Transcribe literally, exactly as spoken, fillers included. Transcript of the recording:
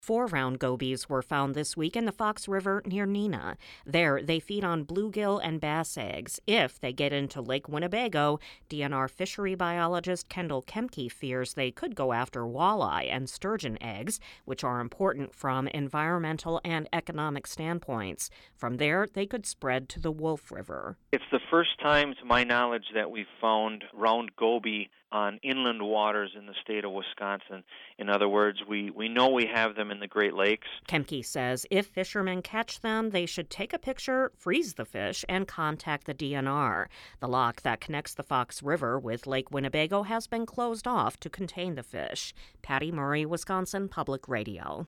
Four round gobies were found this week in the Fox River near Neenah. There, they feed on bluegill and bass eggs. If they get into Lake Winnebago, D N R fishery biologist Kendall Kemke fears they could go after walleye and sturgeon eggs, which are important from environmental and economic standpoints. From there, they could spread to the Wolf River. It's the first time, to my knowledge, that we've found round goby on inland waters in the state of Wisconsin. In other words, we, we know we have them in the Great Lakes. Kemke says if fishermen catch them, they should take a picture, freeze the fish, and contact the D N R. The lock that connects the Fox River with Lake Winnebago has been closed off to contain the fish. Patty Murray, Wisconsin Public Radio.